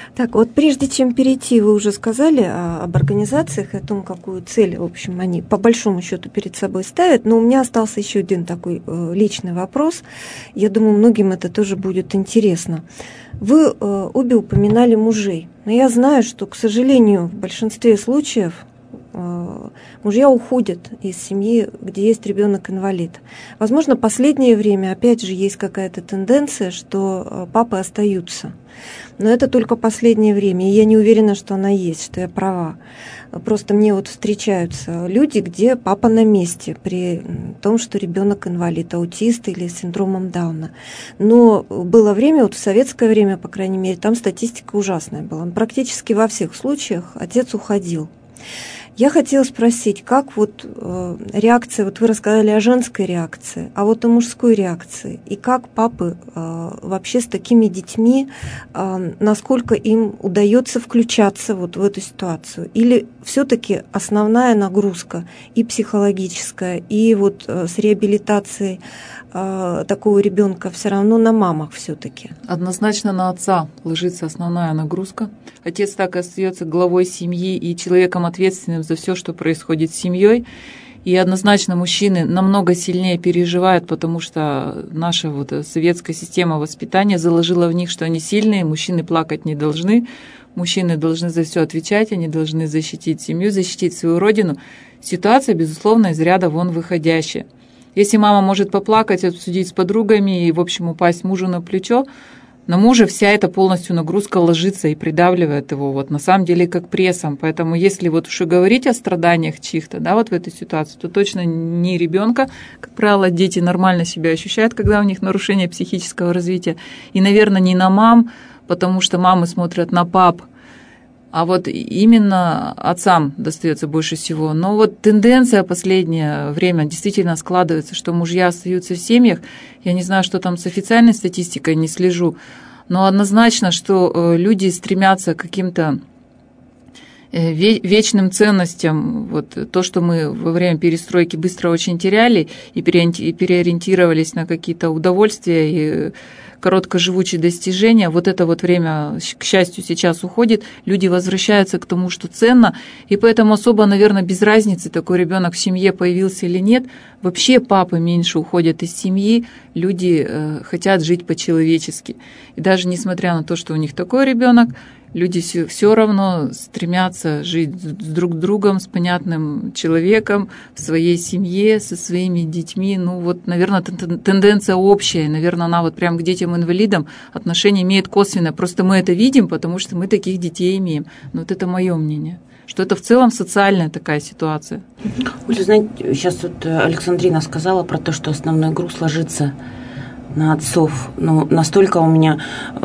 Так, вот прежде чем перейти, вы уже сказали об организациях и о том, какую цель, в общем, они по большому счету перед собой ставят, но у меня остался еще один такой личный вопрос. Я думаю, многим это тоже будет интересно. Вы обе упоминали мужей, но я знаю, что, к сожалению, в большинстве случаев мужья уходят из семьи, где есть ребенок-инвалид. Возможно, последнее время, опять же, есть какая-то тенденция, что папы остаются. Но это только последнее время, и я не уверена, что она есть, что я права. Просто мне вот встречаются люди, где папа на месте, при том, что ребенок инвалид, аутист или с синдромом Дауна. Но было время, вот в советское время, по крайней мере, там статистика ужасная была. Практически во всех случаях отец уходил. Я хотела спросить, как вот реакция, вот вы рассказали о женской реакции, а вот о мужской реакции, и как папы вообще с такими детьми, насколько им удается включаться вот в эту ситуацию, или все-таки основная нагрузка и психологическая, и вот с реабилитацией такого ребенка все равно на мамах все-таки? Однозначно на отца ложится основная нагрузка. Отец так и остается главой семьи и человеком ответственным за все, что происходит с семьей. И однозначно мужчины намного сильнее переживают, потому что наша вот советская система воспитания заложила в них, что они сильные, мужчины плакать не должны, мужчины должны за все отвечать, они должны защитить семью, защитить свою родину. Ситуация, безусловно, из ряда вон выходящая. Если мама может поплакать, обсудить с подругами и, в общем, упасть мужу на плечо, на мужа вся эта полностью нагрузка ложится и придавливает его, вот на самом деле как прессом. Поэтому если вот уж и говорить о страданиях чьих-то, да, вот в этой ситуации, то точно не ребенка. Как правило, дети нормально себя ощущают, когда у них нарушение психического развития. И, наверное, не на мам, потому что мамы смотрят на пап, а вот именно отцам достается больше всего. Но вот тенденция последнее время действительно складывается, что мужья остаются в семьях. Я не знаю, что там с официальной статистикой, не слежу. Но однозначно, что люди стремятся к каким-то вечным ценностям. Вот то, что мы во время перестройки быстро очень теряли и переориентировались на какие-то удовольствия и короткоживучие достижения, вот это вот время, к счастью, сейчас уходит, люди возвращаются к тому, что ценно, и поэтому особо, наверное, без разницы, такой ребенок в семье появился или нет, вообще папы меньше уходят из семьи, люди хотят жить по-человечески. И даже несмотря на то, что у них такой ребенок, люди все равно стремятся жить с друг другом, с понятным человеком, в своей семье, со своими детьми. Ну вот, наверное, тенденция общая. Наверное, она вот прям к детям-инвалидам отношение имеет косвенное. Просто мы это видим, потому что мы таких детей имеем. Но вот это мое мнение, что это в целом социальная такая ситуация. Вы знаете, сейчас вот Александрина сказала про то, что основной груз ложится на отцов. Но настолько у меня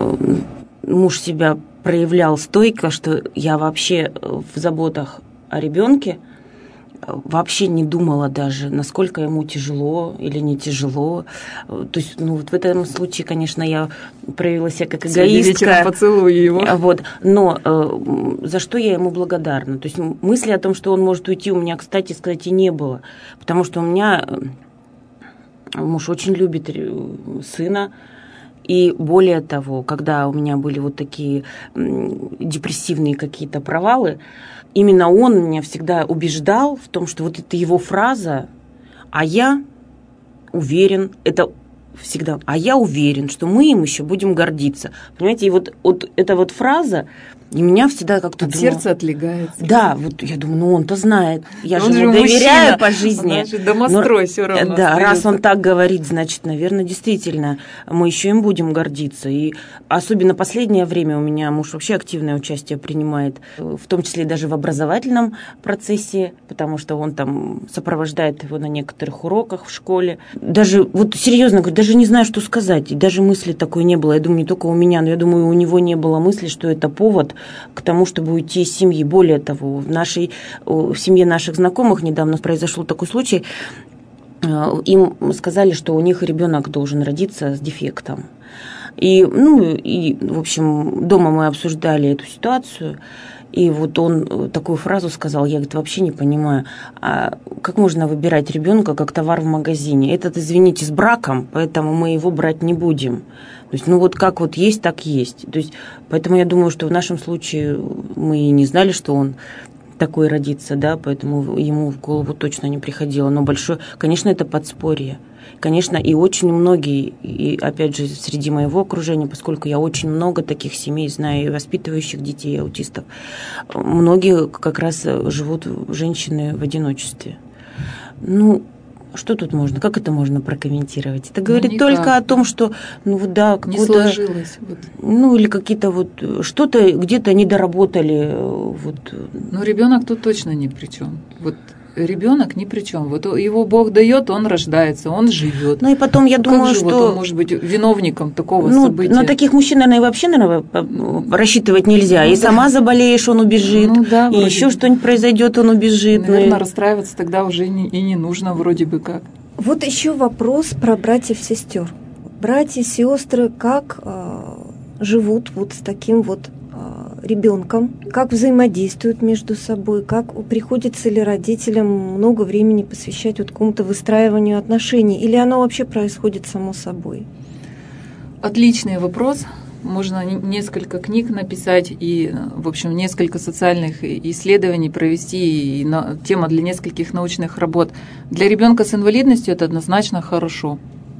муж себя проявлял стойко, что я вообще в заботах о ребенке вообще не думала даже, насколько ему тяжело или не тяжело. То есть, ну, вот в этом случае, конечно, я проявила себя как эгоистка. Поцелую его. Вот. Но за что я ему благодарна? То есть мысли о том, что он может уйти, у меня, кстати сказать, и не было. Потому что у меня муж очень любит сына. И более того, когда у меня были вот такие депрессивные какие-то провалы, именно он меня всегда убеждал в том, что вот это его фраза, а я уверен, это всегда, а я уверен, что мы им еще будем гордиться. Понимаете, и вот эта вот фраза, и меня всегда как-то от сердца отлегается. Да, вот я думаю, ну он-то знает. Я он же ему доверяю по жизни. Значит, домострой все равно. Да, остается. Раз он так говорит, значит, наверное, действительно, мы еще им будем гордиться. И особенно последнее время у меня муж вообще активное участие принимает, в том числе даже в образовательном процессе, потому что он там сопровождает его на некоторых уроках в школе. Даже, вот серьезно говорю, даже не знаю, что сказать. И даже мысли такой не было. Я думаю, не только у меня, но я думаю, у него не было мысли, что это повод к тому, чтобы уйти из семьи. Более того, в семье наших знакомых недавно произошел такой случай. Им сказали, что у них ребенок должен родиться с дефектом. И, в общем, дома мы обсуждали эту ситуацию. И вот он такую фразу сказал, я, говорит, вообще не понимаю, а как можно выбирать ребенка как товар в магазине? Этот, извините, с браком, поэтому мы его брать не будем. То есть, ну вот как вот есть, так есть. То есть, поэтому я думаю, что в нашем случае мы и не знали, что он такой родится, да, поэтому ему в голову точно не приходило. Но большое, конечно, это подспорье. Конечно, и очень многие, и опять же, среди моего окружения, поскольку я очень много таких семей знаю, и воспитывающих детей, и аутистов, многие как раз живут женщины в одиночестве. Ну, что тут можно, как это можно прокомментировать? Это говорит только о том, что, ну да, не сложилось. Вот. Ну, или какие-то вот, что-то где-то не доработали. Вот. Ну, ребенок тут точно ни при чем. Вот ребенок ни при чем. Вот его Бог дает, он рождается, он живет. Ну и потом я думаю, как же что вот он может быть виновником такого события. На таких мужчин, наверное, вообще, рассчитывать нельзя. И сама заболеешь, он убежит. Ну, да, и еще что-нибудь произойдет, он убежит. Наверное, расстраиваться тогда уже и не нужно вроде бы как. Вот еще вопрос про братьев-сестер. Братья, сестры, как живут вот с таким вот ребенком, как взаимодействуют между собой, как приходится ли родителям много времени посвящать вот какому-то выстраиванию отношений, или оно вообще происходит само собой? Отличный вопрос. Можно несколько книг написать и, в общем, несколько социальных исследований провести, и тема для нескольких научных работ. Для ребенка с инвалидностью это однозначно хорошо.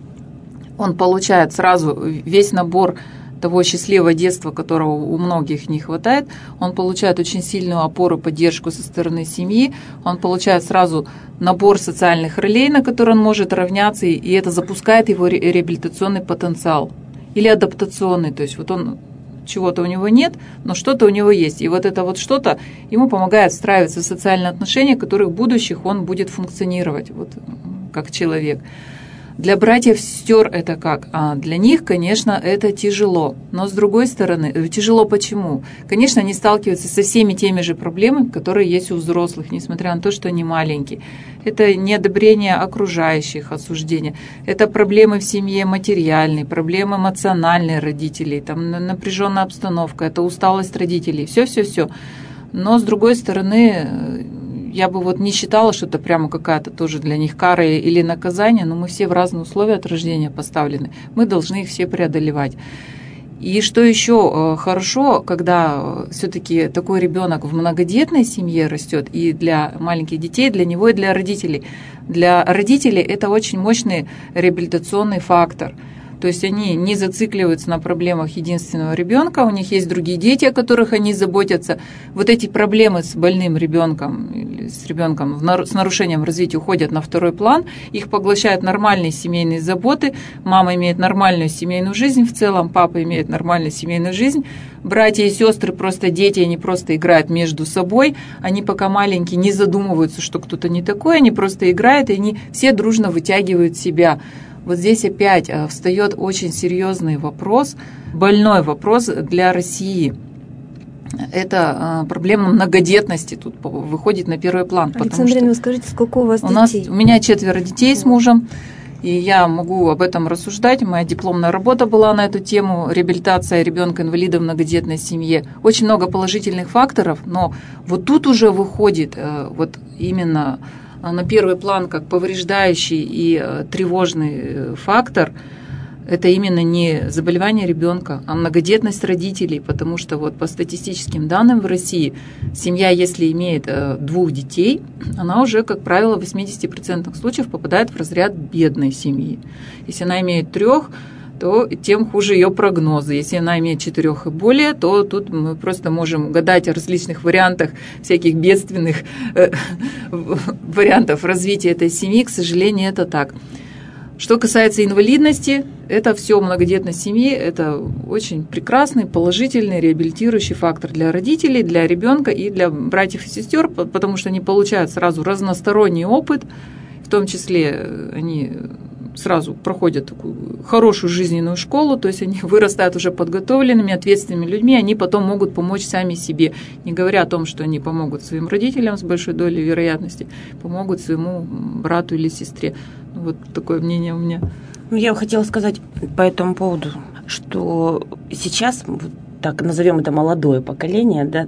Он получает сразу весь набор того счастливого детства, которого у многих не хватает, он получает очень сильную опору, поддержку со стороны семьи, он получает сразу набор социальных ролей, на которые он может равняться, и это запускает его реабилитационный потенциал или адаптационный, то есть вот он чего-то у него нет, но что-то у него есть, и вот это вот что-то ему помогает встраиваться в социальные отношения, в которых в будущих он будет функционировать вот, как человек. Для братьев, сестер это как? Для них, конечно, это тяжело. Но с другой стороны, тяжело почему? Конечно, они сталкиваются со всеми теми же проблемами, которые есть у взрослых, несмотря на то, что они маленькие. Это неодобрение окружающих, осуждение. Это проблемы в семье материальные, проблемы эмоциональные родителей, там напряженная обстановка, это усталость родителей, все. Но с другой стороны, я бы вот не считала, что это прямо какая-то тоже для них кара или наказание, но мы все в разные условия от рождения поставлены. Мы должны их все преодолевать. И что еще хорошо, когда все-таки такой ребенок в многодетной семье растет, и для маленьких детей, для него и для родителей. Для родителей это очень мощный реабилитационный фактор. То есть они не зацикливаются на проблемах единственного ребенка, у них есть другие дети, о которых они заботятся. Вот эти проблемы с больным ребенком или с ребенком с нарушением развития уходят на второй план, их поглощают нормальные семейные заботы, мама имеет нормальную семейную жизнь в целом, папа имеет нормальную семейную жизнь, братья и сестры просто дети, они просто играют между собой, они пока маленькие не задумываются, что кто-то не такой, они просто играют, и они все дружно вытягивают себя. Вот здесь опять встает очень серьезный вопрос, больной вопрос для России. Это проблема многодетности тут выходит на первый план. Александра, вы скажите, сколько у вас детей? У меня 4 детей с мужем, и я могу об этом рассуждать. Моя дипломная работа была на эту тему «Реабилитация ребенка-инвалида в многодетной семье». Очень много положительных факторов, но вот тут уже выходит вот именно на первый план как повреждающий и тревожный фактор – это именно не заболевание ребенка, а многодетность родителей, потому что вот по статистическим данным в России семья, если имеет 2 детей, она уже, как правило, в 80% случаев попадает в разряд бедной семьи. Если она имеет 3, то тем хуже ее прогнозы. Если она имеет 4 и более, то тут мы просто можем гадать о различных вариантах, всяких бедственных вариантов развития этой семьи. К сожалению, это так. Что касается инвалидности, это все многодетность семьи, это очень прекрасный, положительный, реабилитирующий фактор для родителей, для ребенка и для братьев и сестер, потому что они получают сразу разносторонний опыт, в том числе они сразу проходят такую хорошую жизненную школу, то есть они вырастают уже подготовленными, ответственными людьми, они потом могут помочь сами себе, не говоря о том, что они помогут своим родителям с большой долей вероятности, помогут своему брату или сестре. Вот такое мнение у меня. Я хотела сказать по этому поводу, что сейчас так назовем это молодое поколение, да,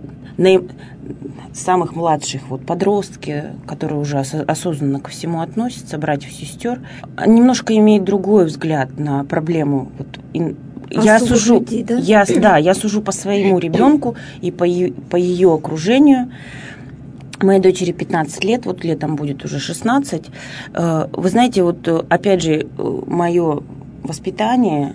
самых младших, вот подростки, которые уже осознанно ко всему относятся, братьев, сестер, немножко имеют другой взгляд на проблему. Вот, я сужу, людей, да? Я сужу по своему ребенку и по ее окружению. Моей дочери 15 лет, вот летом будет уже 16. Вы знаете, вот опять же, мое воспитание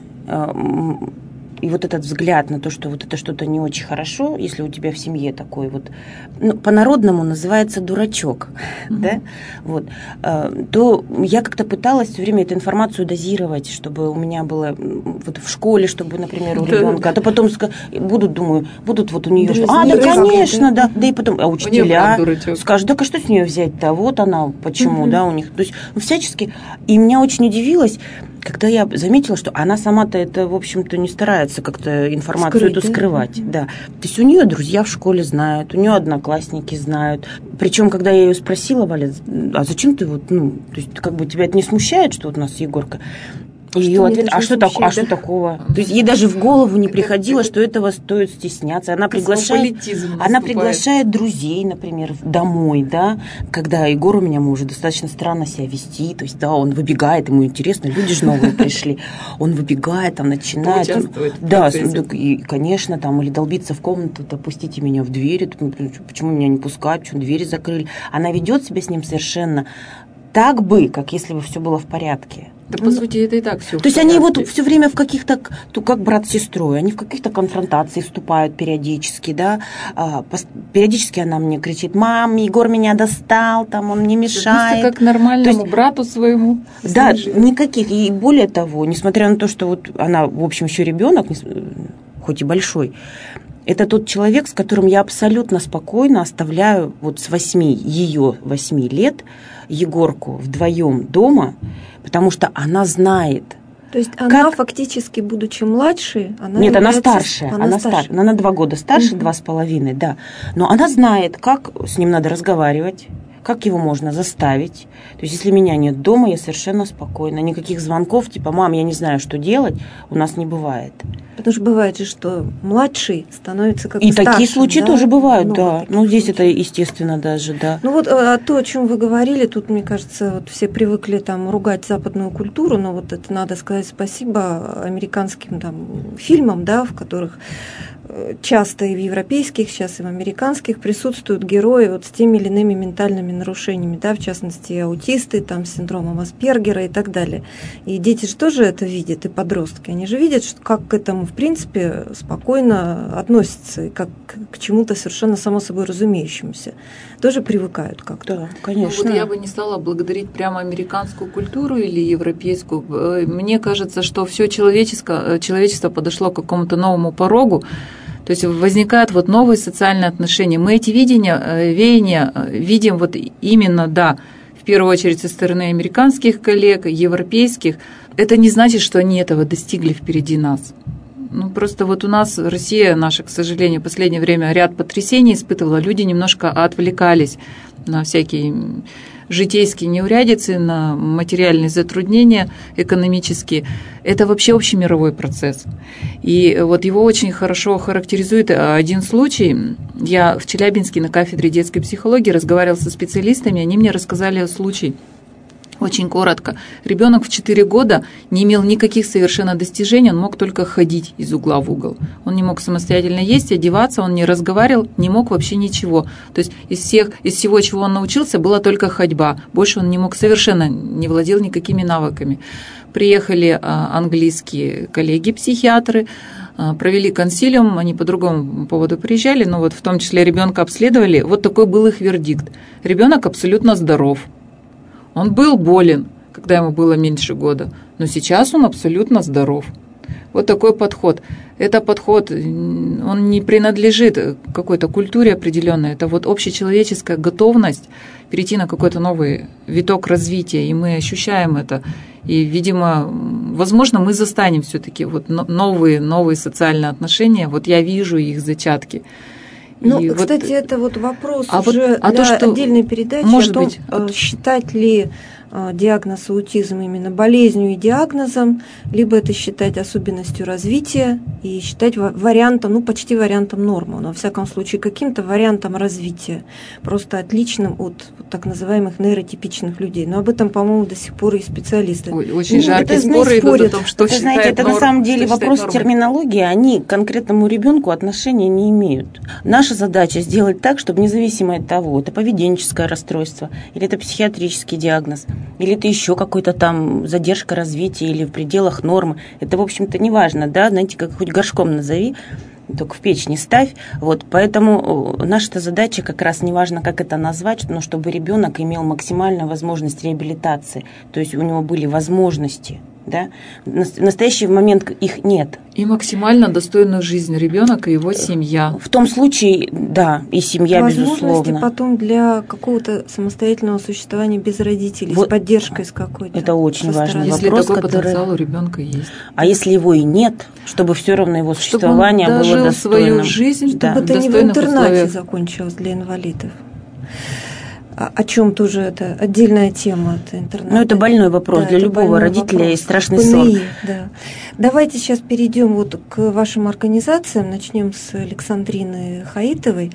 и вот этот взгляд на то, что вот это что-то не очень хорошо, если у тебя в семье такой вот, ну, по-народному называется дурачок, да, вот, то я как-то пыталась все время эту информацию дозировать, чтобы у меня было вот в школе, чтобы, например, у ребенка, а то потом будут вот у нее, да, конечно, да, и потом, учителя скажут, да, а что с нее взять-то, вот она, почему, да, у них, то есть всячески, и меня очень удивилось, когда я заметила, что она сама-то это, в общем-то, не старается как-то информацию эту скрывать. Да. То есть у нее друзья в школе знают, у нее одноклассники знают. Причем, когда я ее спросила, Валя, а зачем ты вот, то есть как бы тебя это не смущает, что вот у нас Егорка? Ее ответ, что такого? То есть ей даже в голову не приходило, что этого стоит стесняться. Она приглашает друзей, например, домой, да, когда Егор у меня может достаточно странно себя вести, то есть, да, он выбегает, ему интересно, люди же новые пришли, он выбегает, там, начинает, да, и, конечно, там, или долбиться в комнату, допустите меня в дверь, почему меня не пускают, почему двери закрыли. Она ведет себя с ним совершенно так бы, как если бы все было в порядке. Да, по сути, это и так все. То есть они вот все время в каких-то, как брат с сестрой, они в каких-то конфронтации вступают периодически, да. Периодически она мне кричит: мам, Егор меня достал, там он мне мешает. Как нормальному брату своему. Да, никаких. И более того, несмотря на то, что вот она, в общем, еще ребенок, хоть и большой, это тот человек, с которым я абсолютно спокойно оставляю вот с 8 лет Егорку вдвоем дома, потому что она знает. То есть она фактически, будучи младшей, Нет, она старшая. Она на 2 года старше, 2,5, да. Но она знает, как с ним надо разговаривать, как его можно заставить. То есть, если меня нет дома, я совершенно спокойна. Никаких звонков, типа: мам, я не знаю, что делать, у нас не бывает. Потому что бывает же, что младший становится как-то старшим. И такие случаи тоже бывают, да. Ну, здесь это естественно даже, да. Ну, вот то, о чем вы говорили, тут, мне кажется, вот все привыкли там ругать западную культуру, но вот это надо сказать спасибо американским там фильмам, да, в которых часто и в европейских, сейчас и в американских присутствуют герои вот с теми или иными ментальными нарушениями, да, в частности, аутисты, там, с синдромом Аспергера и так далее. И дети же тоже это видят, и подростки. Они же видят, что как к этому, в принципе, спокойно относятся, и как к чему-то совершенно само собой разумеющемуся. Тоже привыкают как-то. Да, конечно. Ну, вот я бы не стала благодарить прямо американскую культуру или европейскую. Мне кажется, что все человечество подошло к какому-то новому порогу. То есть возникают вот новые социальные отношения. Мы эти веяния видим вот именно, да, в первую очередь со стороны американских коллег, европейских. Это не значит, что они этого достигли впереди нас. Ну, просто вот у нас Россия наша, к сожалению, в последнее время ряд потрясений испытывала. Люди немножко отвлекались на всякие житейские неурядицы, на материальные затруднения экономические. Это вообще общемировой процесс. И вот его очень хорошо характеризует один случай. Я в Челябинске на кафедре детской психологии разговаривала со специалистами, они мне рассказали случай. Очень коротко. Ребенок в 4 года не имел никаких совершенно достижений, он мог только ходить из угла в угол. Он не мог самостоятельно есть, одеваться, он не разговаривал, не мог вообще ничего. То есть из всего, чего он научился, была только ходьба. Больше он не мог, совершенно не владел никакими навыками. Приехали английские коллеги-психиатры, провели консилиум, они по другому поводу приезжали, но вот в том числе ребенка обследовали. Вот такой был их вердикт. Ребенок абсолютно здоров. Он был болен, когда ему было меньше года, но сейчас он абсолютно здоров. Вот такой подход. Это подход, он не принадлежит какой-то культуре определенной, это вот общечеловеческая готовность перейти на какой-то новый виток развития, и мы ощущаем это. И, видимо, возможно, мы застанем все-таки вот новые социальные отношения, вот я вижу их зачатки. Ну, и кстати, это вот вопрос уже для отдельной передачи может о том, быть, считать ли диагноз аутизм именно болезнью и диагнозом, либо это считать особенностью развития и считать вариантом, почти вариантом нормы, но во всяком случае каким-то вариантом развития, просто отличным от так называемых нейротипичных людей. Но об этом, по-моему, до сих пор и специалисты. Очень жаркие споры идут о том, что это, знаете, это на самом деле вопрос терминологии, они к конкретному ребенку отношения не имеют. Наша задача сделать так, чтобы независимо от того, это поведенческое расстройство, или это психиатрический диагноз, или это еще какой-то там задержка развития или в пределах нормы, это, в общем-то, не важно, да, знаете, как хоть горшком назови, только в печь не ставь. Вот, поэтому наша задача как раз не важно, как это назвать, но чтобы ребенок имел максимальную возможность реабилитации, то есть у него были возможности. Да? В настоящий момент их нет. И максимально достойную жизнь ребенок и его семья. В том случае, да, и семья, безусловно. Возможности потом для какого-то самостоятельного существования без родителей, с поддержкой с какой-то. Это очень важный если вопрос. Если такой потенциал у ребенка есть. А если его и нет, чтобы все равно его существование было достойным. Чтобы он дожил свою жизнь, чтобы это не в интернате закончилось для инвалидов. О чем тоже это отдельная тема. Это интернет. Ну, это больной вопрос для любого родителя вопрос. И страшный сон. Да. Давайте сейчас перейдем к вашим организациям. Начнем с Александрины Хаитовой.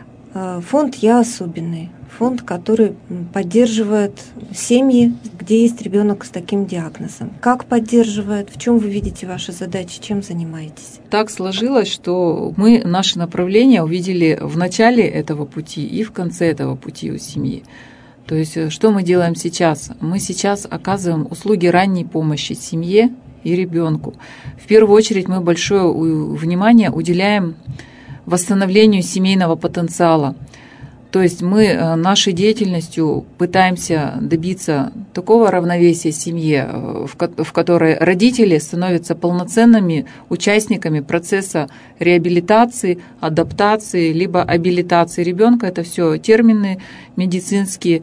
Фонд «Я особенный». Фонд, который поддерживает семьи, где есть ребенок с таким диагнозом. Как поддерживает? В чем вы видите ваши задачи? Чем занимаетесь? Так сложилось, что мы наше направление увидели в начале этого пути и в конце этого пути у семьи. То есть, что мы делаем сейчас? Мы сейчас оказываем услуги ранней помощи семье и ребенку. В первую очередь мы большое внимание уделяем восстановлению семейного потенциала. То есть мы нашей деятельностью пытаемся добиться такого равновесия в семье, в которой родители становятся полноценными участниками процесса реабилитации, адаптации, либо абилитации ребенка. Это все термины медицинские,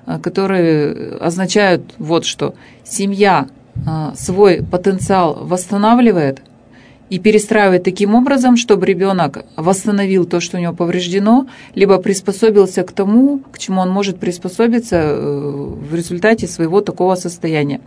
которые означают вот что. Семья свой потенциал восстанавливает и перестраивать таким образом, чтобы ребенок восстановил то, что у него повреждено, либо приспособился к тому, к чему он может приспособиться в результате своего такого состояния.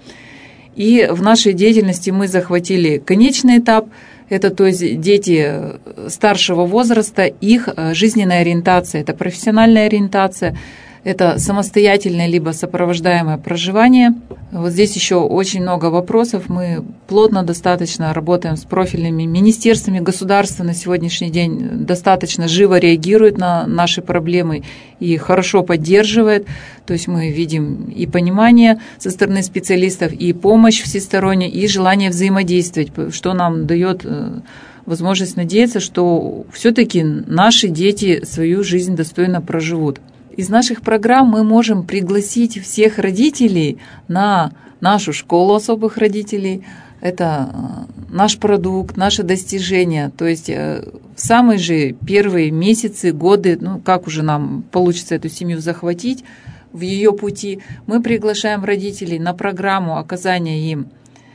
И в нашей деятельности мы захватили конечный этап, это то есть дети старшего возраста, их жизненная ориентация, это профессиональная ориентация, это самостоятельное либо сопровождаемое проживание. Вот здесь еще очень много вопросов. Мы плотно достаточно работаем с профильными министерствами. Государство на сегодняшний день достаточно живо реагирует на наши проблемы и хорошо поддерживает. То есть мы видим и понимание со стороны специалистов, и помощь всесторонняя, и желание взаимодействовать, что нам дает возможность надеяться, что все-таки наши дети свою жизнь достойно проживут. Из наших программ мы можем пригласить всех родителей на нашу школу особых родителей. Это наш продукт, наше достижение. То есть в самые же первые месяцы, годы, как уже нам получится эту семью захватить в ее пути, мы приглашаем родителей на программу оказания им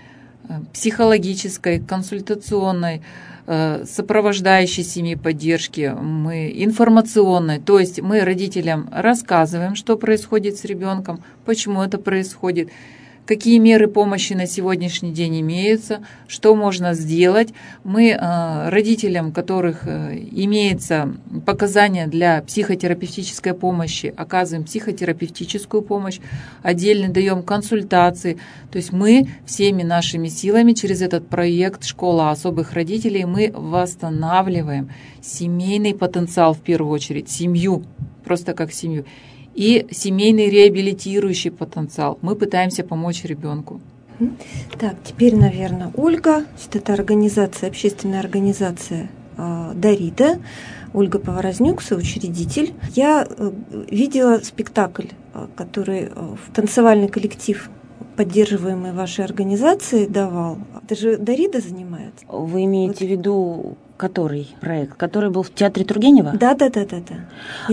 психологической, консультационной, сопровождающей семьи поддержки, мы информационной, то есть мы родителям рассказываем, что происходит с ребенком, почему это происходит, какие меры помощи на сегодняшний день имеются, что можно сделать. Мы родителям, у которых имеется показания для психотерапевтической помощи, оказываем психотерапевтическую помощь, отдельно даем консультации. То есть мы всеми нашими силами через этот проект «Школа особых родителей» мы восстанавливаем семейный потенциал в первую очередь, семью, просто как семью. И семейный реабилитирующий потенциал. Мы пытаемся помочь ребенку. Так, теперь, наверное, Ольга. Это организация, общественная организация «Дарида». Ольга Поворознюк, соучредитель. Я видела спектакль, который в танцевальный коллектив, поддерживаемый вашей организацией, давал. Это же Дарида занимается? Вы имеете в виду... Который проект? Который был в театре Тургенева? Да.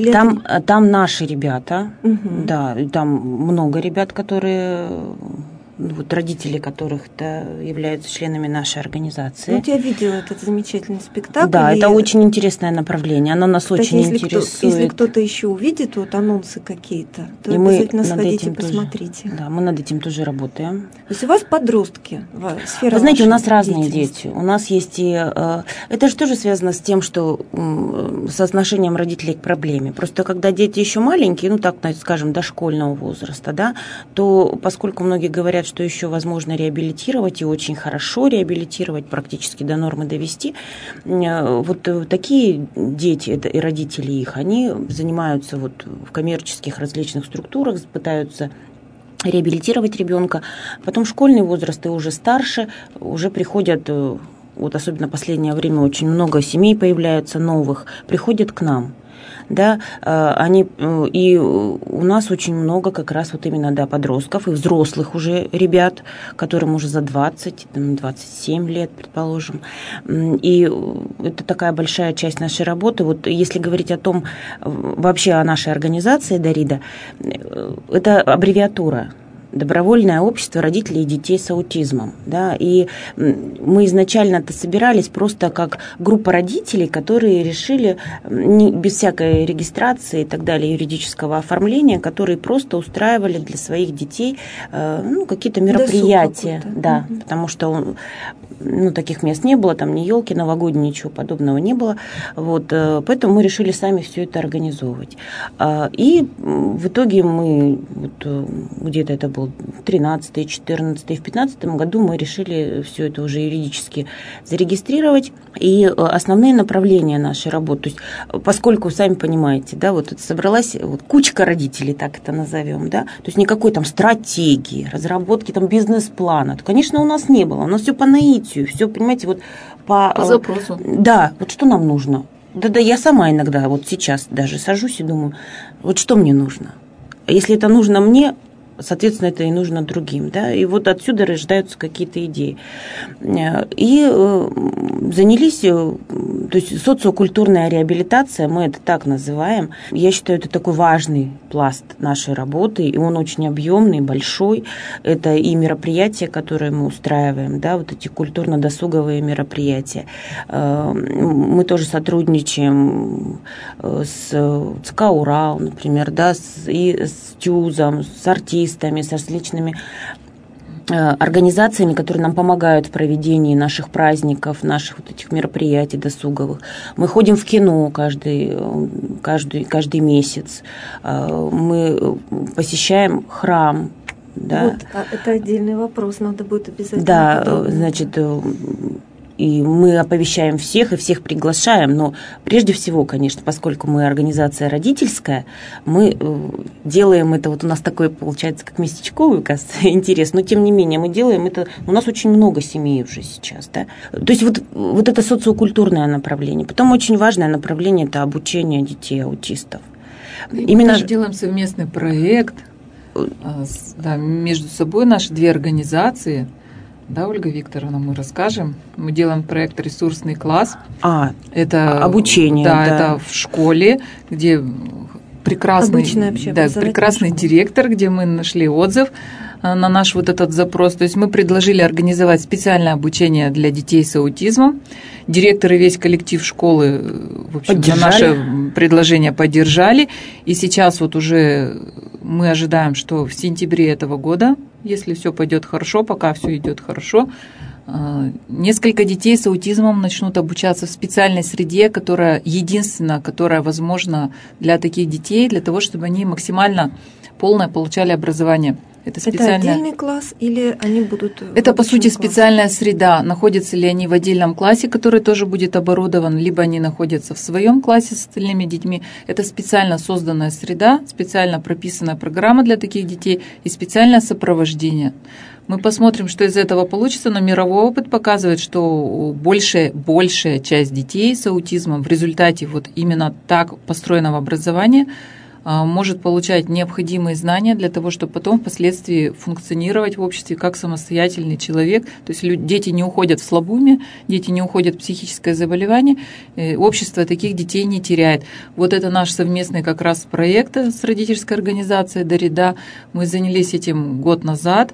Там наши ребята, да, там много ребят, которые вот родители которых-то являются членами нашей организации. Вот я видела этот замечательный спектакль. Да, это очень интересное направление, оно нас очень интересует. Если кто-то еще увидит вот анонсы какие-то, то и обязательно сходите, посмотрите. Да, мы над этим тоже работаем. То есть у вас подростки, сфера. Вы знаете, у нас разные дети. У нас есть и... Это же тоже связано с тем, что с отношением родителей к проблеме. Просто когда дети еще маленькие, ну так, скажем, дошкольного возраста, да, то поскольку многие говорят, что еще возможно реабилитировать и очень хорошо реабилитировать, практически до нормы довести, вот такие дети, это и родители их, они занимаются вот в коммерческих различных структурах, пытаются реабилитировать ребенка. Потом школьный возраст и уже старше, уже приходят, вот особенно в последнее время очень много семей появляется новых, приходят к нам. Да, и у нас очень много как раз вот именно, да, подростков и взрослых уже ребят, которым уже за 20, 27 лет, предположим. И это такая большая часть нашей работы. Вот если говорить о том, вообще о нашей организации Дарида, это аббревиатура. Добровольное общество родителей и детей с аутизмом. Да, и мы изначально-то собирались просто как группа родителей, которые решили, без всякой регистрации и так далее, юридического оформления, которые просто устраивали для своих детей какие-то мероприятия. Да, потому что таких мест не было, там ни елки новогодние, ничего подобного не было. Вот, поэтому мы решили сами все это организовывать. И в итоге мы, где-то это был 13-й, 14-й, в 15-м году мы решили все это уже юридически зарегистрировать. И основные направления нашей работы, то есть, поскольку, сами понимаете, да, вот это собралась кучка родителей, так это назовем, да, то есть никакой там стратегии, разработки там бизнес-плана, конечно, у нас не было, у нас все по наитию, все, понимаете, вот по запросу. Да, вот что нам нужно. Да, я сама иногда вот сейчас даже сажусь и думаю, вот что мне нужно. Если это нужно мне, соответственно, это и нужно другим. Да? И вот отсюда рождаются какие-то идеи. И занялись, то есть социокультурная реабилитация, мы это так называем. Я считаю, это такой важный пласт нашей работы, и он очень объемный, большой. Это и мероприятия, которые мы устраиваем, да, вот эти культурно-досуговые мероприятия. Мы тоже сотрудничаем с ЦК «Урал», например, да, и с ТЮЗом, с артистами, с различными организациями, которые нам помогают в проведении наших праздников, наших вот этих мероприятий досуговых. Мы ходим в кино каждый месяц. Мы посещаем храм. Да. Вот, это отдельный вопрос, надо будет обязательно. Да, подробно. Значит, и мы оповещаем всех и всех приглашаем, но прежде всего, конечно, поскольку мы организация родительская, мы делаем это, вот у нас такой получается как местечковый, кажется, интерес, но тем не менее мы делаем это, у нас очень много семей уже сейчас, да, то есть вот это социокультурное направление. Потом очень важное направление – это обучение детей аутистов. Именно мы тоже делаем совместный проект, да, между собой наши две организации. Да, Ольга Викторовна, мы расскажем. Мы делаем проект «Ресурсный класс». Это обучение. Да, это в школе, где прекрасный директор, где мы нашли отзыв на наш вот этот запрос. То есть мы предложили организовать специальное обучение для детей с аутизмом. Директор и весь коллектив школы, в общем, наше предложение поддержали. И сейчас вот уже мы ожидаем, что в сентябре этого года, если все пойдет хорошо, пока все идет хорошо, несколько детей с аутизмом начнут обучаться в специальной среде, которая возможна для таких детей, для того, чтобы они максимально полное получали образование. Это отдельный класс или они будут... Это, по сути, специальная среда. Находятся ли они в отдельном классе, который тоже будет оборудован, либо они находятся в своем классе с остальными детьми. Это специально созданная среда, специально прописанная программа для таких детей и специальное сопровождение. Мы посмотрим, что из этого получится, но мировой опыт показывает, что большая часть детей с аутизмом в результате вот именно так построенного образования может получать необходимые знания для того, чтобы потом впоследствии функционировать в обществе как самостоятельный человек. То есть дети не уходят в слабоумие, дети не уходят в психическое заболевание, общество таких детей не теряет. Вот это наш совместный как раз проект с родительской организацией «Дарида». Мы занялись этим год назад.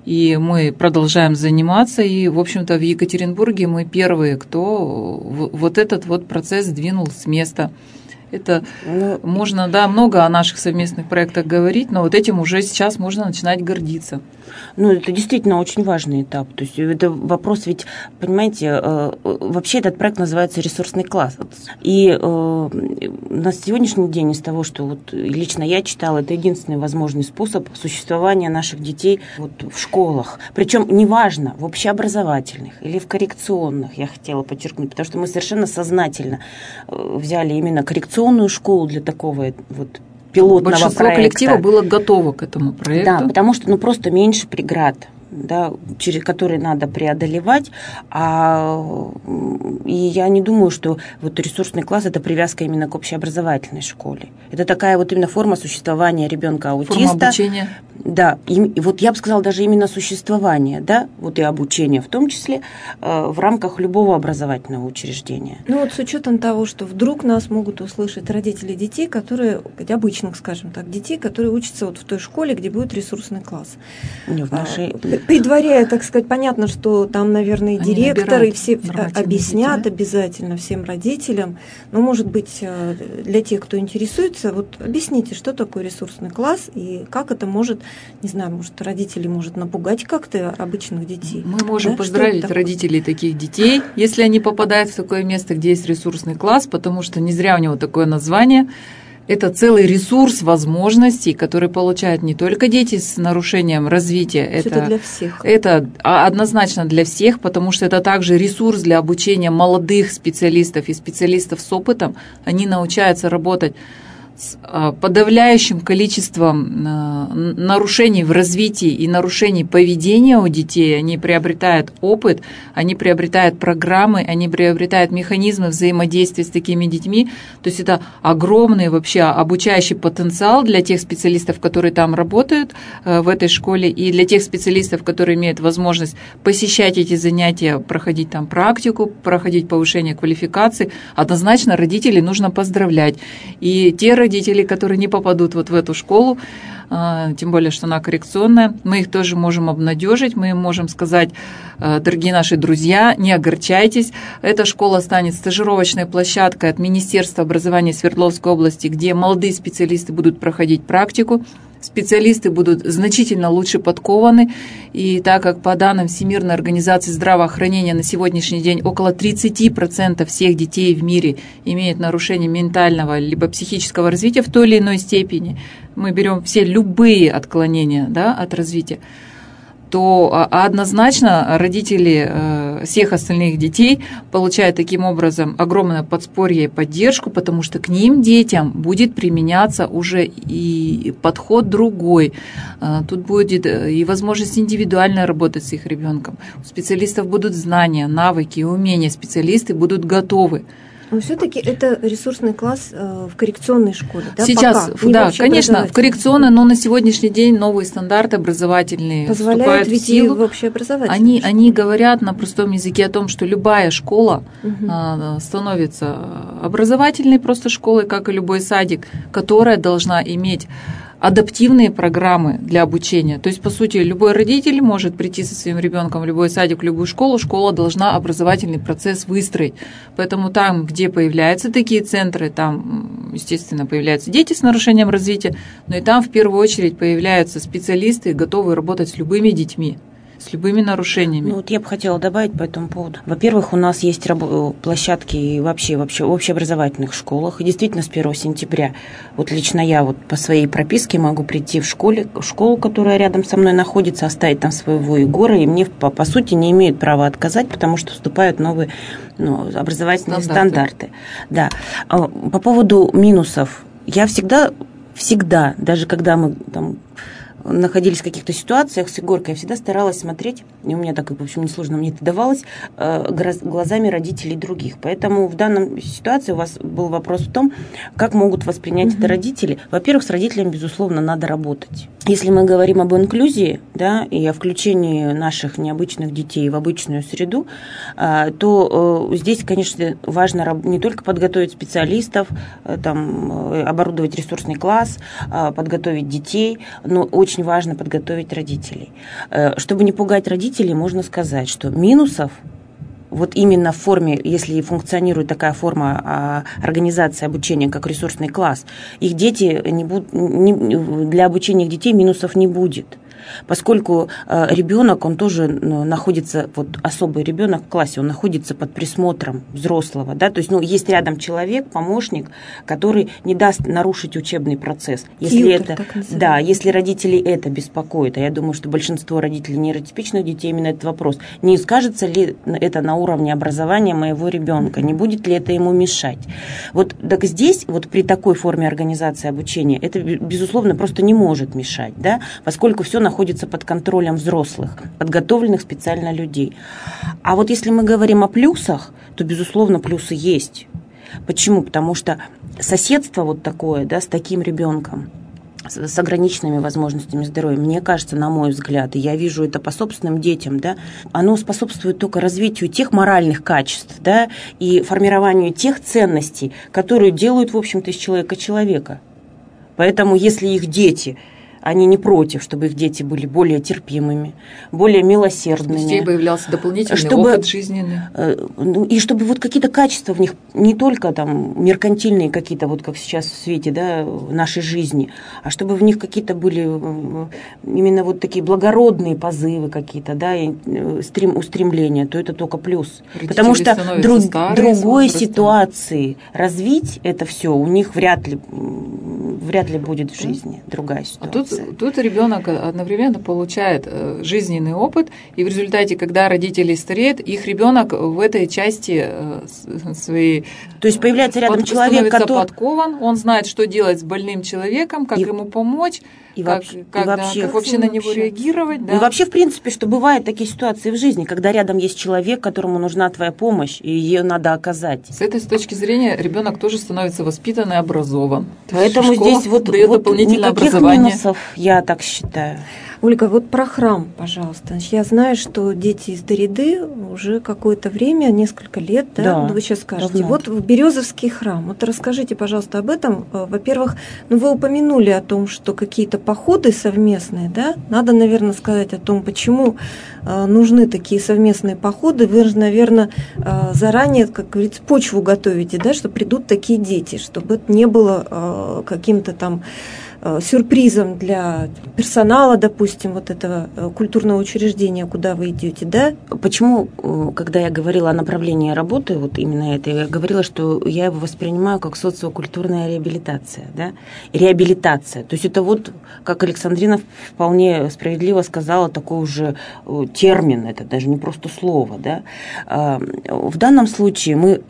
и мы продолжаем заниматься. И, в общем-то, в Екатеринбурге мы первые, кто вот этот вот процесс сдвинул с места. Это можно, да, много о наших совместных проектах говорить, но вот этим уже сейчас можно начинать гордиться. Ну, это действительно очень важный этап. То есть это вопрос, ведь, понимаете, вообще этот проект называется «Ресурсный класс». И на сегодняшний день из того, что вот лично я читала, это единственный возможный способ существования наших детей вот в школах. Причем неважно, в общеобразовательных или в коррекционных, я хотела подчеркнуть, потому что мы совершенно сознательно взяли именно коррекционную школу для такого вот пилотного Большинство проекта. коллектива было готово к этому проекту. Да, потому что просто меньше преград, да, через которые надо преодолевать. И я не думаю, что вот ресурсный класс – это привязка именно к общеобразовательной школе. Это такая вот именно форма существования ребенка-аутиста. Форма обучения. Да, и вот я бы сказала, даже именно существование, да, вот и обучение в том числе в рамках любого образовательного учреждения. Ну вот с учетом того, что вдруг нас могут услышать родители детей, которые, обычных, скажем так, детей, которые учатся вот в той школе, где будет ресурсный класс. Не в нашей... Предваряя, так сказать, понятно, что там, наверное, и директор, и все объяснят дети, да? Обязательно всем родителям. Но, может быть, для тех, кто интересуется, вот объясните, что такое ресурсный класс и как это может, не знаю, может, родители может напугать как-то обычных детей. Мы можем, да, поздравить такое? Родителей таких детей, если они попадают в такое место, где есть ресурсный класс, потому что не зря у него такое название. Это целый ресурс возможностей, который получают не только дети с нарушением развития. Это для всех. Это однозначно для всех, потому что это также ресурс для обучения молодых специалистов и специалистов с опытом. Они научаются работать с подавляющим количеством нарушений в развитии и нарушений поведения у детей. Они приобретают опыт, они приобретают программы, они приобретают механизмы взаимодействия с такими детьми. То есть это огромный вообще обучающий потенциал для тех специалистов, которые там работают в этой школе, и для тех специалистов, которые имеют возможность посещать эти занятия, проходить там практику, проходить повышение квалификации. Однозначно родителей нужно поздравлять. И те родители, которые не попадут вот в эту школу, тем более, что она коррекционная, мы их тоже можем обнадежить, мы им можем сказать: дорогие наши друзья, не огорчайтесь, эта школа станет стажировочной площадкой от Министерства образования Свердловской области, где молодые специалисты будут проходить практику. Специалисты будут значительно лучше подкованы, и так как по данным Всемирной организации здравоохранения на сегодняшний день около 30% всех детей в мире имеют нарушение ментального либо психического развития в той или иной степени, мы берем все любые отклонения, да, от развития, то однозначно родители всех остальных детей получают таким образом огромное подспорье и поддержку, потому что к ним, детям, будет применяться уже и подход другой. Тут будет и возможность индивидуально работать с их ребенком. У специалистов будут знания, навыки и умения, специалисты будут готовы. Но все-таки это ресурсный класс в коррекционной школе, да? Сейчас, пока. Да, конечно, в коррекционной, но на сегодняшний день новые стандарты образовательные позволяют вступают в силу. В общеобразовательную Они говорят на простом языке о том, что любая школа становится образовательной просто школой, как и любой садик, которая должна иметь адаптивные программы для обучения. То есть, по сути, любой родитель может прийти со своим ребенком в любой садик, в любую школу. Школа должна образовательный процесс выстроить. Поэтому там, где появляются такие центры, там, естественно, появляются дети с нарушением развития, но и там в первую очередь появляются специалисты, готовые работать с любыми детьми, с любыми нарушениями. Ну, вот я бы хотела добавить по этому поводу. Во-первых, у нас есть площадки вообще в общеобразовательных школах. И действительно, с 1 сентября, вот лично я вот по своей прописке могу прийти в школу, которая рядом со мной находится, оставить там своего Егора, и мне, по сути, не имеют права отказать, потому что вступают новые образовательные стандарты. Да. По поводу минусов. Я всегда, даже когда мы там находились в каких-то ситуациях с Егоркой, я всегда старалась смотреть, и у меня так, в общем, несложно мне это давалось, глазами родителей других. Поэтому в данной ситуации у вас был вопрос в том, как могут воспринять это родители. Во-первых, с родителями, безусловно, надо работать. Если мы говорим об инклюзии, да, и о включении наших необычных детей в обычную среду, то здесь, конечно, важно не только подготовить специалистов, там, оборудовать ресурсный класс, подготовить детей, но очень очень важно подготовить родителей. Чтобы не пугать родителей, можно сказать, что минусов вот именно в форме, если функционирует такая форма организации обучения, как ресурсный класс, их дети для обучения их детей минусов не будет. Поскольку ребенок, он тоже находится, вот особый ребенок в классе, он находится под присмотром взрослого, да, то есть, есть рядом человек, помощник, который не даст нарушить учебный процесс. Если родителей это беспокоит, а я думаю, что большинство родителей нейротипичных детей именно этот вопрос, не скажется ли это на уровне образования моего ребенка, не будет ли это ему мешать. Вот так здесь, вот при такой форме организации обучения, это, безусловно, просто не может мешать, да, поскольку все находится под контролем взрослых, подготовленных специально людей. А вот если мы говорим о плюсах, то, безусловно, плюсы есть. Почему? Потому что соседство вот такое, да, с таким ребенком, с ограниченными возможностями здоровья, мне кажется, на мой взгляд, и я вижу это по собственным детям, да, оно способствует только развитию тех моральных качеств, да, и формированию тех ценностей, которые делают, в общем-то, из человека человека. Поэтому, если их дети, они не против, чтобы их дети были более терпимыми, более милосердными. У детей появлялся дополнительный опыт жизненный. И чтобы вот какие-то качества в них, не только там меркантильные какие-то, вот как сейчас в свете, да, нашей жизни, а чтобы в них какие-то были именно вот такие благородные позывы какие-то, да, и устремления, то это только плюс. Родители, потому что другой ситуации развить это все у них вряд ли будет в жизни другая ситуация. Тут ребенок одновременно получает жизненный опыт, и в результате, когда родители стареют, их ребенок в этой части своей... То есть появляется рядом человек, который... подкован, он знает, что делать с больным человеком, как ему помочь, как вообще на него реагировать. Да? И вообще, в принципе, что бывают такие ситуации в жизни, когда рядом есть человек, которому нужна твоя помощь, и ее надо оказать. С этой точки зрения ребенок тоже становится воспитан и образован. Поэтому здесь дает дополнительное образование. Минусов, я так считаю. Ольга, вот про храм, пожалуйста. Я знаю, что дети из Дариды уже какое-то время, несколько лет, да, вы сейчас скажете, давно. Вот в Березовский храм. Вот расскажите, пожалуйста, об этом. Во-первых, вы упомянули о том, что какие-то походы совместные, да? Надо, наверное, сказать о том, почему нужны такие совместные походы. Вы же, наверное, заранее, как говорится, почву готовите, да, что придут такие дети, чтобы это не было каким-то там сюрпризом для персонала, допустим, вот этого культурного учреждения, куда вы идете, да? Почему, когда я говорила о направлении работы, вот именно это, я говорила, что я его воспринимаю как социокультурная реабилитация, да? Реабилитация. То есть это вот, как Александрина вполне справедливо сказала, такой уже термин, это даже не просто слово, да? В данном случае мы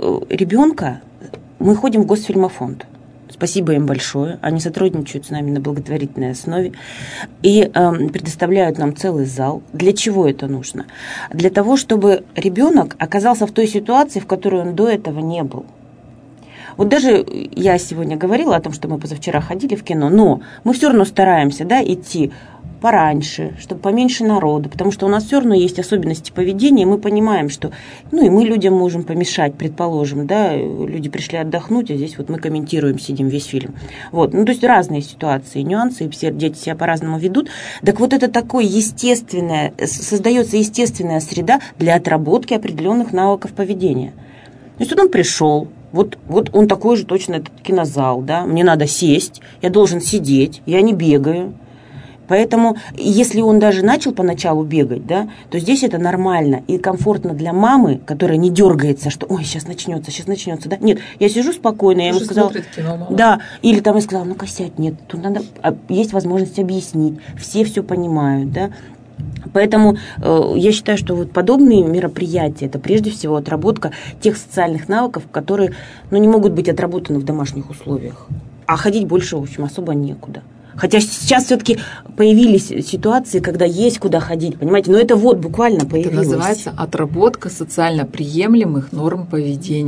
ходим в Госфильмофонд. Спасибо им большое. Они сотрудничают с нами на благотворительной основе и предоставляют нам целый зал. Для чего это нужно? Для того, чтобы ребенок оказался в той ситуации, в которой он до этого не был. Вот даже я сегодня говорила о том, что мы позавчера ходили в кино, но мы все равно стараемся, да, идти пораньше, чтобы поменьше народу, потому что у нас все равно есть особенности поведения, и мы понимаем, что, и мы людям можем помешать, предположим, да, люди пришли отдохнуть, а здесь вот мы комментируем, сидим весь фильм. Вот, то есть разные ситуации, нюансы, и все дети себя по-разному ведут. Так вот это такое создается естественная среда для отработки определенных навыков поведения. То есть он пришел, вот он такой же точно, этот кинозал, да, мне надо сесть, я должен сидеть, я не бегаю. Поэтому, если он даже начал поначалу бегать, да, то здесь это нормально и комфортно для мамы, которая не дергается, что ой, сейчас начнется, да. Нет, я сижу спокойно, я ему сказала, да, или там я сказала, ну-ка сядь, нет, тут надо, есть возможность объяснить, все понимают, да. Поэтому я считаю, что вот подобные мероприятия, это прежде всего отработка тех социальных навыков, которые, не могут быть отработаны в домашних условиях, а ходить больше, в общем, особо некуда. Хотя сейчас все-таки появились ситуации, когда есть куда ходить, понимаете? Но это вот буквально появилось. Это называется отработка социально приемлемых норм поведения.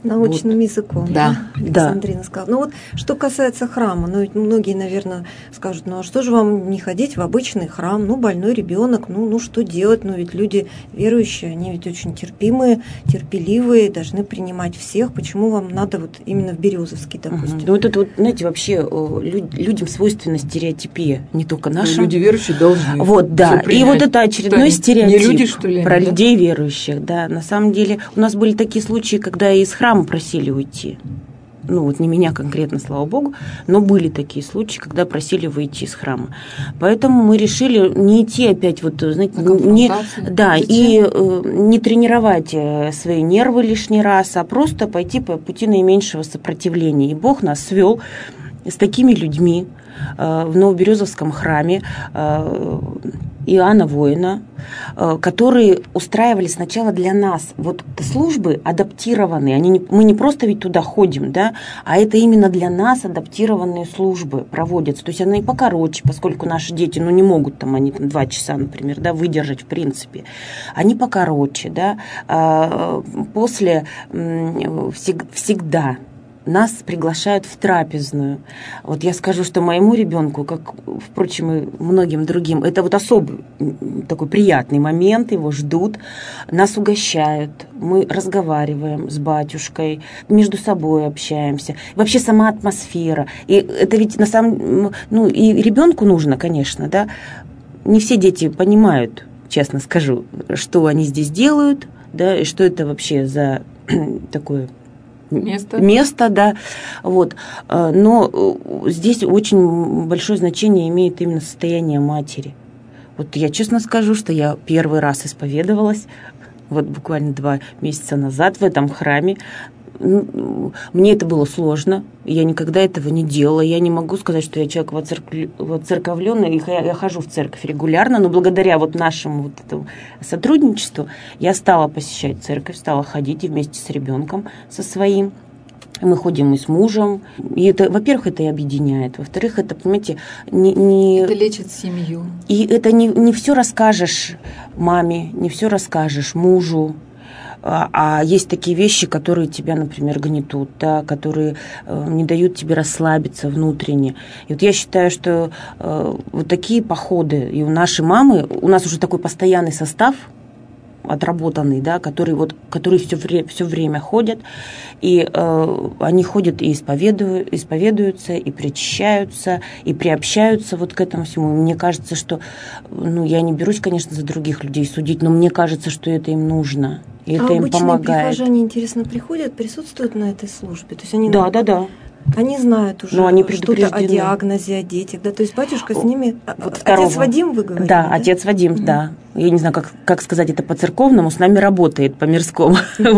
Научным языком, да. Александрина сказала. Ну вот, что касается храма, ну ведь многие, наверное, скажут, ну а что же вам не ходить в обычный храм, ну больной ребенок, ну что делать, ну ведь люди верующие, они ведь очень терпимые, терпеливые, должны принимать всех, почему вам надо вот именно в Березовский, допустим? Ну вот это вот, знаете, вообще людям свойственна стереотипия, не только нашим. Люди верующие должны. Вот, да, и вот это очередной стереотип не люди, что ли, про людей верующих, да, на самом деле у нас были такие случаи, когда из храма просили уйти. Ну, вот не меня конкретно, слава богу, но были такие случаи, когда просили выйти из храма. Поэтому мы решили не идти опять, вот, знаете, не тренировать свои нервы лишний раз, а просто пойти по пути наименьшего сопротивления. И Бог нас свел с такими людьми в Новоберезовском храме Иоанна Воина, которые устраивали сначала для нас вот службы адаптированные. Мы не просто ведь туда ходим, да, а это именно для нас адаптированные службы проводятся. То есть они покороче, поскольку наши дети, не могут там, они там 2 часа, например, да, выдержать в принципе. Они покороче, да. После всегда нас приглашают в трапезную. Вот я скажу, что моему ребенку, как, впрочем, и многим другим, это вот особый такой приятный момент, его ждут, нас угощают, мы разговариваем с батюшкой, между собой общаемся. Вообще сама атмосфера. И это ведь на самом... и ребенку нужно, конечно, да. Не все дети понимают, честно скажу, что они здесь делают, да, и что это вообще за такое... Место, да. Вот. Но здесь очень большое значение имеет именно состояние матери. Вот я честно скажу, что я первый раз исповедовалась, вот буквально 2 месяца назад в этом храме. Мне это было сложно, я никогда этого не делала. Я не могу сказать, что я человек воцерковленный, я хожу в церковь регулярно, но благодаря вот нашему вот этому сотрудничеству я стала посещать церковь, стала ходить и вместе с ребенком со своим. Мы ходим и с мужем. И это, во-первых, это и объединяет. Во-вторых, это, понимаете, это лечит семью. И это не все расскажешь маме, не все расскажешь мужу. А есть такие вещи, которые тебя, например, гнетут, да, которые не дают тебе расслабиться внутренне. И вот я считаю, что вот такие походы, и у нашей мамы, у нас уже такой постоянный состав отработанный, да, которые все время ходят, и они ходят и исповедуются, и причащаются, и приобщаются вот к этому всему. Мне кажется, что, я не берусь, конечно, за других людей судить, но мне кажется, что это им нужно. И это им помогает. А обычные прихожане, интересно, приходят, присутствуют на этой службе? То есть они да. Они знают уже что-то о диагнозе, о детях, да? То есть батюшка с ними... Вот отец Вадим, вы говорите? Да, отец Вадим, да. Я не знаю, как сказать это по-церковному, с нами работает по-мирскому.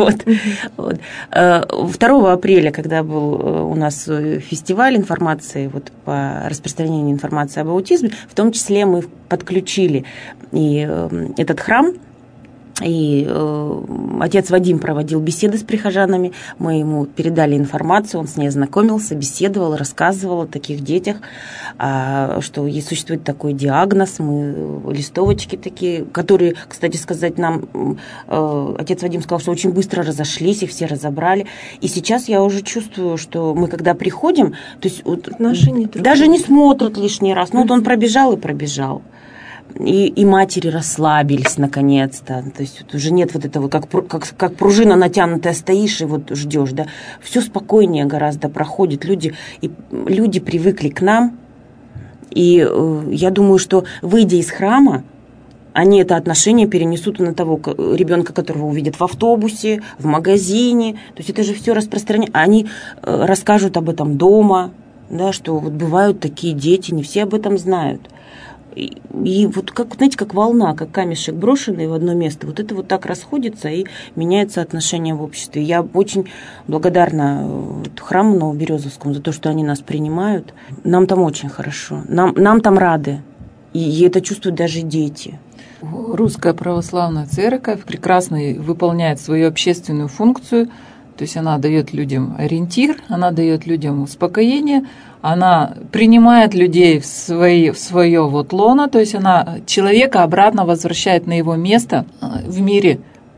2 апреля, когда был у нас фестиваль информации по распространению информации об аутизме, в том числе мы подключили и этот храм, и отец Вадим проводил беседы с прихожанами, мы ему передали информацию, он с ней ознакомился, беседовал, рассказывал о таких детях, что существует такой диагноз, мы листовочки такие, которые, кстати сказать, нам отец Вадим сказал, что очень быстро разошлись, их все разобрали, и сейчас я уже чувствую, что мы когда приходим, то есть даже не смотрят лишний раз, вот он пробежал и пробежал. И матери расслабились наконец-то. То есть вот уже нет вот этого, как пружина натянутая, стоишь и вот ждешь, да. Все спокойнее гораздо проходит. Люди привыкли к нам. И я думаю, что, выйдя из храма, они это отношение перенесут на того ребенка, которого увидят в автобусе, в магазине. То есть это же все распространяется. Они расскажут об этом дома, да, что вот бывают такие дети, не все об этом знают. И вот как волна, как камешек брошенный в одно место, вот это вот так расходится и меняется отношение в обществе. Я очень благодарна храму Новоберезовскому за то, что они нас принимают. Нам там очень хорошо, нам там рады, и это чувствуют даже дети. Русская православная церковь прекрасно выполняет свою общественную функцию, то есть она дает людям ориентир, она дает людям успокоение, она принимает людей в свое вот лоно, то есть она человека обратно возвращает на его место в мире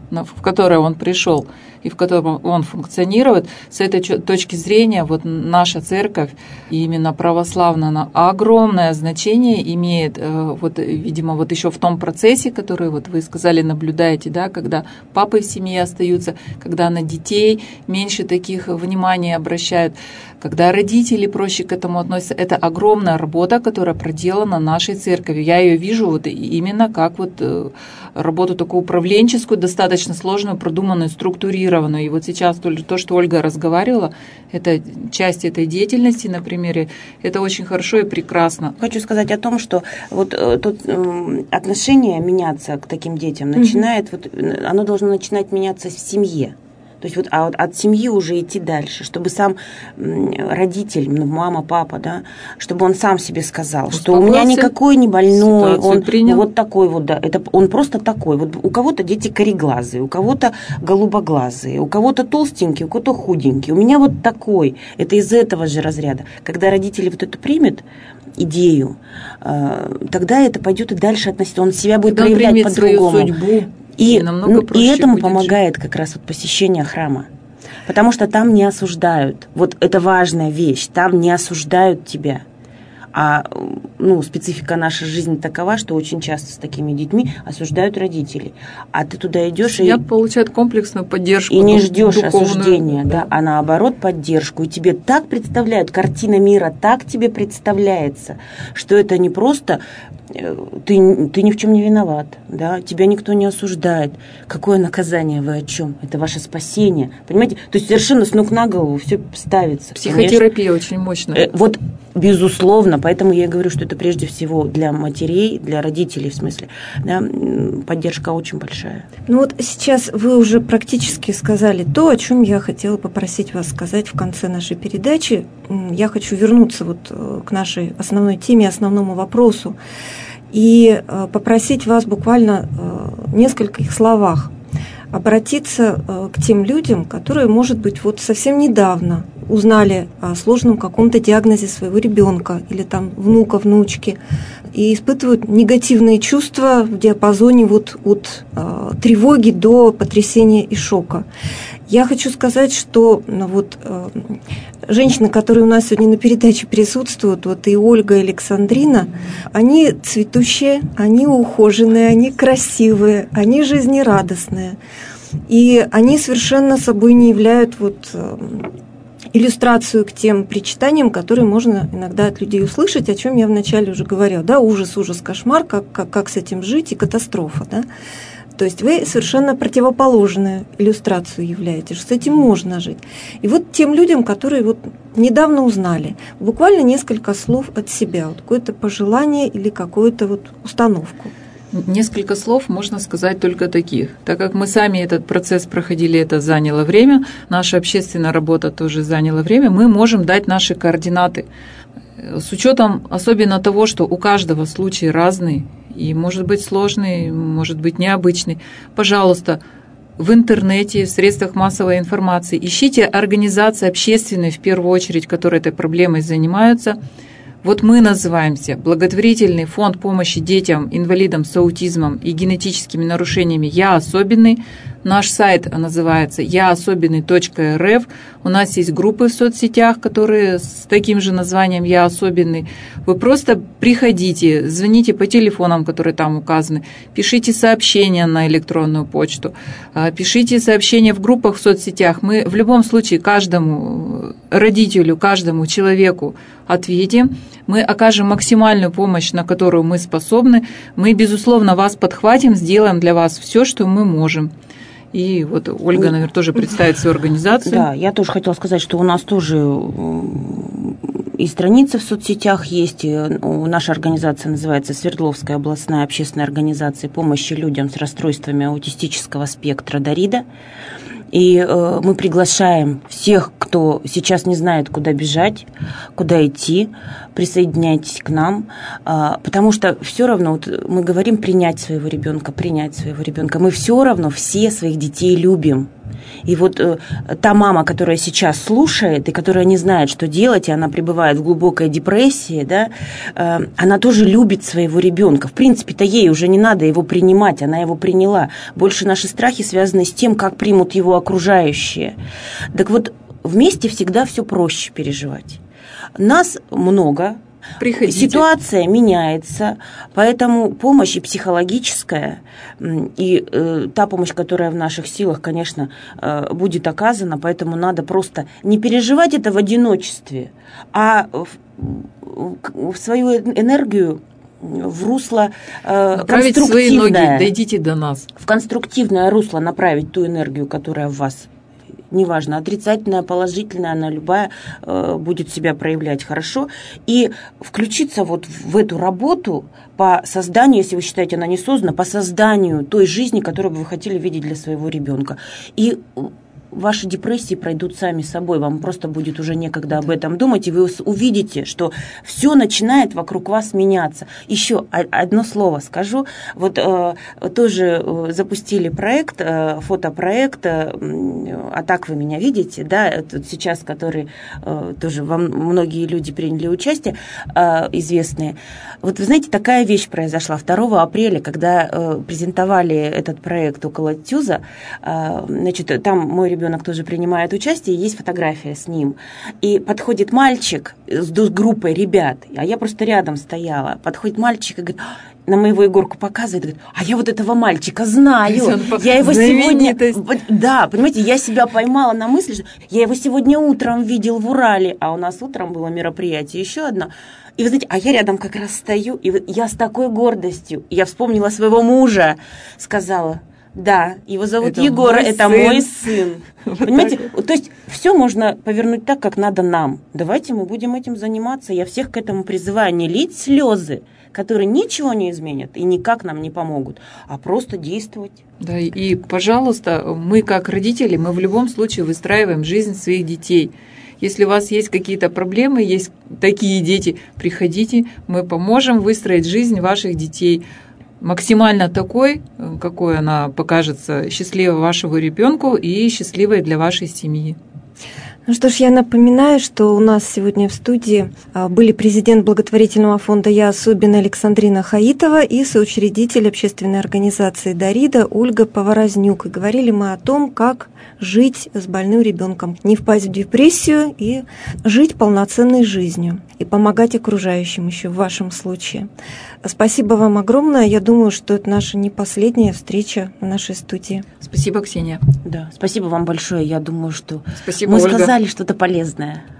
в которое он пришел и в котором он функционирует, с этой точки зрения вот наша церковь, именно православная, она огромное значение имеет, вот, видимо, вот еще в том процессе, который вот вы сказали, наблюдаете, да, когда папы в семье остаются, когда на детей меньше таких внимания обращают, когда родители проще к этому относятся. Это огромная работа, которая проделана нашей церковью. Я ее вижу вот именно как вот работу такую управленческую, достаточно сложную, продуманную, структурированную. И вот сейчас то, что Ольга разговаривала, это часть этой деятельности на примере, это очень хорошо и прекрасно. Хочу сказать о том, что вот тут отношение меняться к таким детям начинает, вот, оно должно начинать меняться в семье. То есть вот, от семьи уже идти дальше, чтобы сам родитель, мама, папа, да, чтобы он сам себе сказал, что у меня никакой не больной, он вот такой вот, да, это он просто такой. Вот у кого-то дети кореглазые, у кого-то голубоглазые, у кого-то толстенький, у кого-то худенький. У меня вот такой. Это из этого же разряда. Когда родители вот это примут идею, тогда это пойдет и дальше относиться. Он себя будет проявлять по-другому. Свою судьбу. И этому помогает как раз вот посещение храма. Потому что там не осуждают. Вот это важная вещь. Там не осуждают тебя. А специфика нашей жизни такова, что очень часто с такими детьми осуждают родителей. А ты туда идешь и получают комплексную поддержку. И не ждешь осуждения, да, а наоборот поддержку. И тебе так представляют, картина мира так тебе представляется, что это не просто ты ни в чем не виноват, да, тебя никто не осуждает. Какое наказание, вы о чем? Это ваше спасение. Понимаете? То есть совершенно с ног на голову все ставится. Психотерапия очень мощная. Вот, безусловно, поэтому я и говорю, что это прежде всего для матерей, для родителей, в смысле, да, поддержка очень большая. Ну вот сейчас вы уже практически сказали то, о чем я хотела попросить вас сказать в конце нашей передачи. Я хочу вернуться вот к нашей основной теме, основному вопросу и попросить вас буквально в нескольких словах обратиться к тем людям, которые, может быть, вот совсем недавно узнали о сложном каком-то диагнозе своего ребенка или там внука, внучки, и испытывают негативные чувства в диапазоне вот от тревоги до потрясения и шока. Я хочу сказать, что вот женщины, которые у нас сегодня на передаче присутствуют, вот и Ольга, и Александрина, они цветущие, они ухоженные, они красивые, они жизнерадостные. И они совершенно собой не являют вот иллюстрацию к тем причитаниям, которые можно иногда от людей услышать, о чем я вначале уже говорила. Да, ужас, ужас, кошмар, как с этим жить, и катастрофа, да. То есть вы совершенно противоположную иллюстрацию являете, что с этим можно жить. И вот тем людям, которые вот недавно узнали, буквально несколько слов от себя, вот какое-то пожелание или какую-то вот установку. Несколько слов можно сказать только таких. Так как мы сами этот процесс проходили, это заняло время, наша общественная работа тоже заняла время, мы можем дать наши координаты. С учетом особенно того, что у каждого случай разный, и может быть сложный, может быть необычный. Пожалуйста, в интернете, в средствах массовой информации ищите организации общественные, в первую очередь, которые этой проблемой занимаются. Вот мы называемся благотворительный фонд помощи детям, инвалидам с аутизмом и генетическими нарушениями «Я особенный». Наш сайт называется яособенный.рф. У нас есть группы в соцсетях, которые с таким же названием «Я особенный». Вы просто приходите, звоните по телефонам, которые там указаны, пишите сообщения на электронную почту, пишите сообщения в группах в соцсетях. Мы в любом случае каждому родителю, каждому человеку ответим. Мы окажем максимальную помощь, на которую мы способны. Мы, безусловно, вас подхватим, сделаем для вас все, что мы можем. И вот Ольга, наверное, тоже представит свою организацию. Да, я тоже хотела сказать, что у нас тоже и страницы в соцсетях есть. Наша организация называется Свердловская областная общественная организация помощи людям с расстройствами аутистического спектра «Дарида». И мы приглашаем всех, кто сейчас не знает, куда бежать, куда идти, присоединяйтесь к нам, потому что все равно, вот мы говорим принять своего ребенка. Мы все равно все своих детей любим. И вот та мама, которая сейчас слушает и которая не знает, что делать, и она пребывает в глубокой депрессии, да, она тоже любит своего ребенка. В принципе-то ей уже не надо его принимать, она его приняла. Больше наши страхи связаны с тем, как примут его окружающие. Так вот, вместе всегда все проще переживать. Нас много. Приходите. Ситуация меняется, поэтому помощь и психологическая, и та помощь, которая в наших силах, конечно, будет оказана, поэтому надо просто не переживать это в одиночестве, а в свою энергию в русло направить конструктивное. Свои ноги, дойдите до нас. В конструктивное русло направить ту энергию, которая в вас. Неважно, отрицательная, положительная, она любая будет себя проявлять хорошо. И включиться вот в эту работу по созданию, если вы считаете, она не создана, по созданию той жизни, которую бы вы хотели видеть для своего ребенка. И ваши депрессии пройдут сами собой, вам просто будет уже некогда об этом думать, и вы увидите, что все начинает вокруг вас меняться. Еще одно слово скажу. Вот тоже запустили проект, фотопроект «А так вы меня видите», да, тут сейчас, который тоже многие люди приняли участие, известные. Вот вы знаете, такая вещь произошла 2 апреля, когда презентовали этот проект около ТЮЗа, значит, там мой ребенок тоже принимает участие, есть фотография с ним. И подходит мальчик с группой ребят, а я просто рядом стояла. Подходит мальчик и говорит, на моего Егорку показывает, говорит, а я вот этого мальчика знаю. Я его сегодня... Да, понимаете, я себя поймала на мысли, что я его сегодня утром видел в Урале, а у нас утром было мероприятие еще одно. И вы знаете, а я рядом как раз стою, и я с такой гордостью, я вспомнила своего мужа, сказала... Да, его зовут это Егор, это мой сын. Вот понимаете, то есть все можно повернуть так, как надо нам. Давайте мы будем этим заниматься. Я всех к этому призываю, не лить слезы, которые ничего не изменят и никак нам не помогут, а просто действовать. Да, и, пожалуйста, мы как родители, мы в любом случае выстраиваем жизнь своих детей. Если у вас есть какие-то проблемы, есть такие дети, приходите, мы поможем выстроить жизнь ваших детей. Максимально такой, какой она покажется счастливой вашему ребенку и счастливой для вашей семьи. Ну что ж, я напоминаю, что у нас сегодня в студии были президент благотворительного фонда «Я особенно» Александрина Хаитова и соучредитель общественной организации «Дарида» Ольга Поворознюк. И говорили мы о том, как жить с больным ребенком, не впасть в депрессию и жить полноценной жизнью, и помогать окружающим еще в вашем случае. Спасибо вам огромное. Я думаю, что это наша не последняя встреча в нашей студии. Спасибо, Ксения. Да, спасибо вам большое. Я думаю, что спасибо, мы Ольга. сказали что-то полезное.